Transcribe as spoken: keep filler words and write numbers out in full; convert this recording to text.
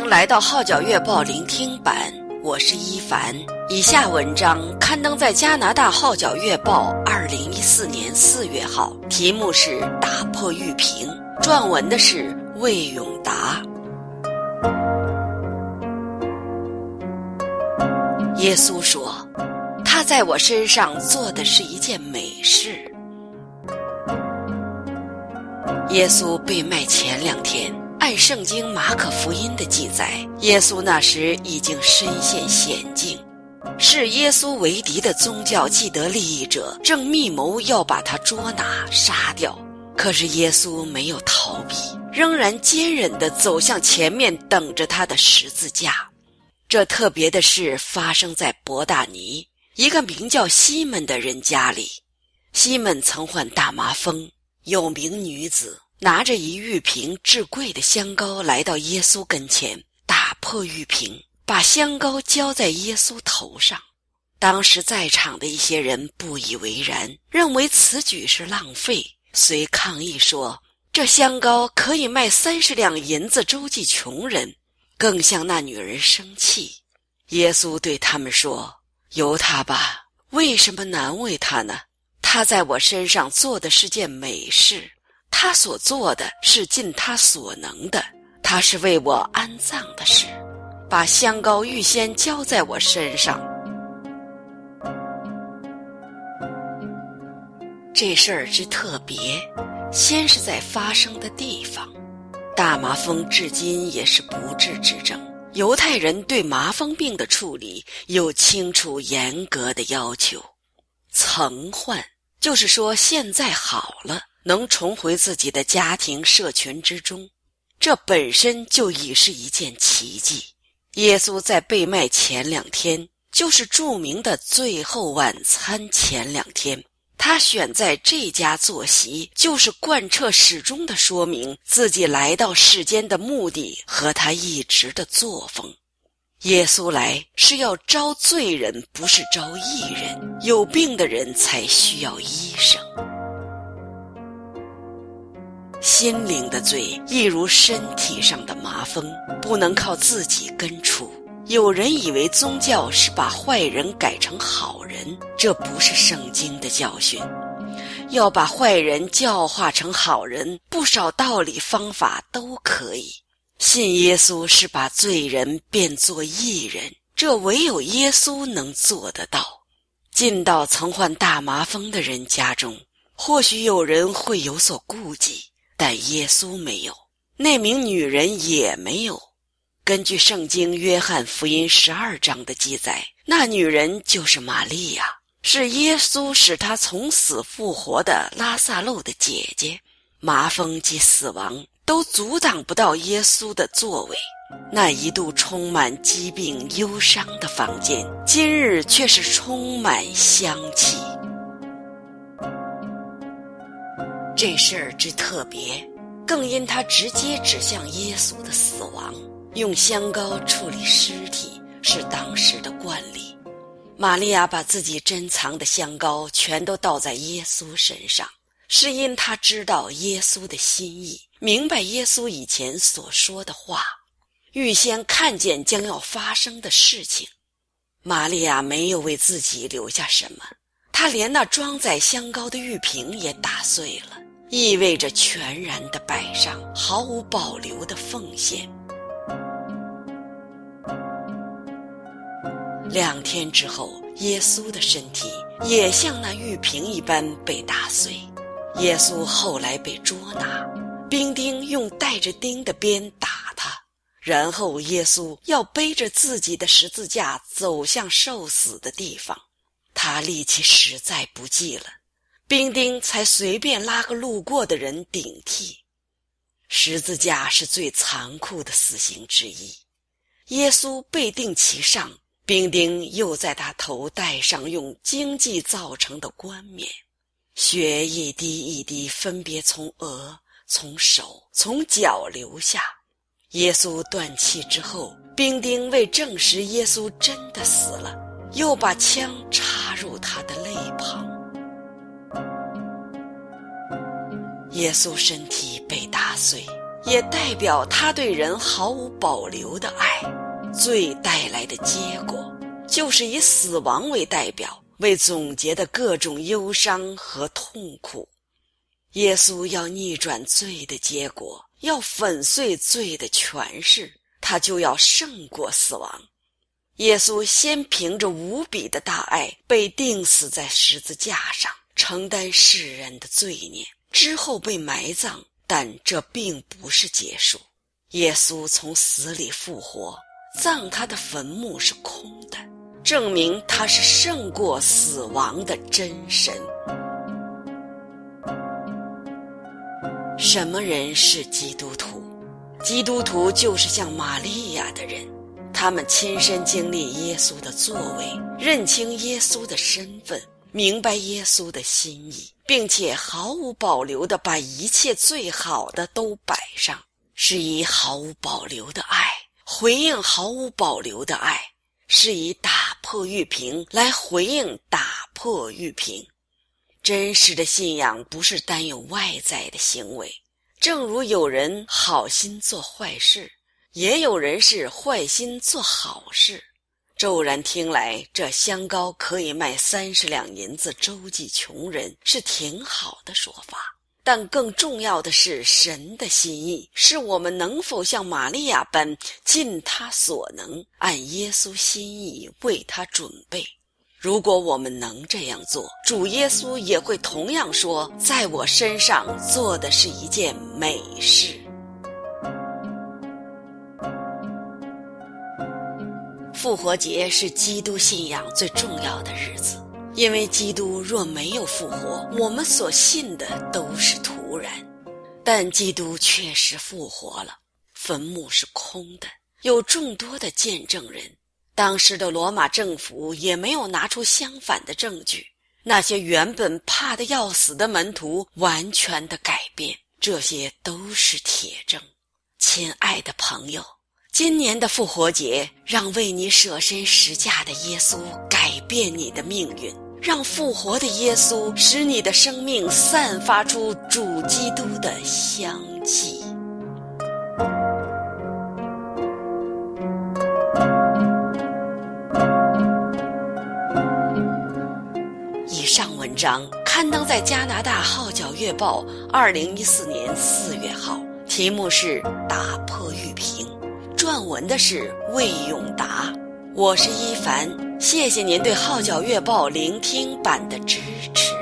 迎来到号角月报聆听版，我是一凡。以下文章刊登在加拿大号角月报二零一四年四月号，题目是打破玉瓶，撰文的是魏永达。耶稣说，他在我身上做的是一件美事。耶稣被卖前两天，按圣经马可福音的记载，耶稣那时已经身陷险境，视耶稣为敌的宗教既得利益者正密谋要把他捉拿杀掉。可是耶稣没有逃避，仍然坚忍地走向前面，等着他的十字架。这特别的事发生在伯大尼，一个名叫西门的人家里。西门曾患大麻风，有名女子拿着一玉瓶至贵的香膏来到耶稣跟前，打破玉瓶，把香膏浇在耶稣头上。当时在场的一些人不以为然，认为此举是浪费，遂抗议说，这香膏可以卖三十两银子周济穷人，更向那女人生气。耶稣对他们说，由他吧，为什么难为他呢？他在我身上做的是件美事，他所做的是尽他所能的，他是为我安葬的事，把香膏预先浇在我身上。这事儿之特别，先是在发生的地方。大麻风至今也是不治之症，犹太人对麻风病的处理有清楚严格的要求。曾患就是说现在好了，能重回自己的家庭社群之中，这本身就已是一件奇迹。耶稣在被卖前两天，就是著名的最后晚餐前两天，他选在这家坐席，就是贯彻始终地说明自己来到世间的目的和他一直的作风。耶稣来是要招罪人，不是招义人，有病的人才需要医生。心灵的罪亦如身体上的麻风，不能靠自己根除。有人以为宗教是把坏人改成好人，这不是圣经的教训。要把坏人教化成好人，不少道理方法都可以。信耶稣是把罪人变作义人，这唯有耶稣能做得到。进到曾患大麻风的人家中，或许有人会有所顾忌，但耶稣没有，那名女人也没有。根据圣经约翰福音十二章的记载，那女人就是玛利亚，是耶稣使她从死复活的拉撒路的姐姐。麻风及死亡都阻挡不到耶稣的作为。那一度充满疾病忧伤的房间，今日却是充满香气。这事儿之特别，更因它直接指向耶稣的死亡。用香膏处理尸体是当时的惯例。玛利亚把自己珍藏的香膏全都倒在耶稣身上，是因她知道耶稣的心意，明白耶稣以前所说的话，预先看见将要发生的事情。玛利亚没有为自己留下什么，她连那装载香膏的玉瓶也打碎了，意味着全然的摆上，毫无保留的奉献。两天之后，耶稣的身体也像那玉瓶一般被打碎。耶稣后来被捉拿，兵丁用带着钉的鞭打他，然后耶稣要背着自己的十字架走向受死的地方。他力气实在不济了，兵丁才随便拉个路过的人顶替。十字架是最残酷的死刑之一，耶稣被钉其上，兵丁又在他头戴上用荆棘造成的冠冕，血一滴一滴分别从额、从手、从脚流下。耶稣断气之后，兵丁为证实耶稣真的死了，又把枪插入他的肋旁。耶稣身体被打碎， 也代表他对人毫无保留的爱。罪带来的结果，就是以死亡为代表，为总结的各种忧伤和痛苦。耶稣要逆转罪的结果，要粉碎罪的权势，他就要胜过死亡。耶稣先凭着无比的大爱被钉死在十字架上，承担世人的罪孽，之后被埋葬，但这并不是结束。耶稣从死里复活，葬他的坟墓是空的，证明他是胜过死亡的真神。什么人是基督徒？基督徒就是像玛利亚的人，他们亲身经历耶稣的作为，认清耶稣的身份，明白耶稣的心意，并且毫无保留地把一切最好的都摆上，是以毫无保留的爱回应毫无保留的爱，是以打破玉瓶来回应打破玉瓶。真实的信仰不是单有外在的行为，正如有人好心做坏事，也有人是坏心做好事。骤然听来，这香膏可以卖三十两银子周济穷人，是挺好的说法。但更重要的是，神的心意是我们能否像玛利亚般尽他所能，按耶稣心意为他准备。如果我们能这样做，主耶稣也会同样说，在我身上做的是一件美事。复活节是基督信仰最重要的日子，因为基督若没有复活，我们所信的都是徒然。但基督确实复活了，坟墓是空的，有众多的见证人。当时的罗马政府也没有拿出相反的证据，那些原本怕得要死的门徒完全的改变，这些都是铁证。亲爱的朋友，今年的复活节，让为你舍身十架的耶稣改变你的命运，让复活的耶稣使你的生命散发出主基督的香气。以上文章刊登在加拿大号角月报二零一四年四月号，题目是打破玉瓶，撰文的是魏永达。我是一凡，谢谢您对号角月报聆听版的支持。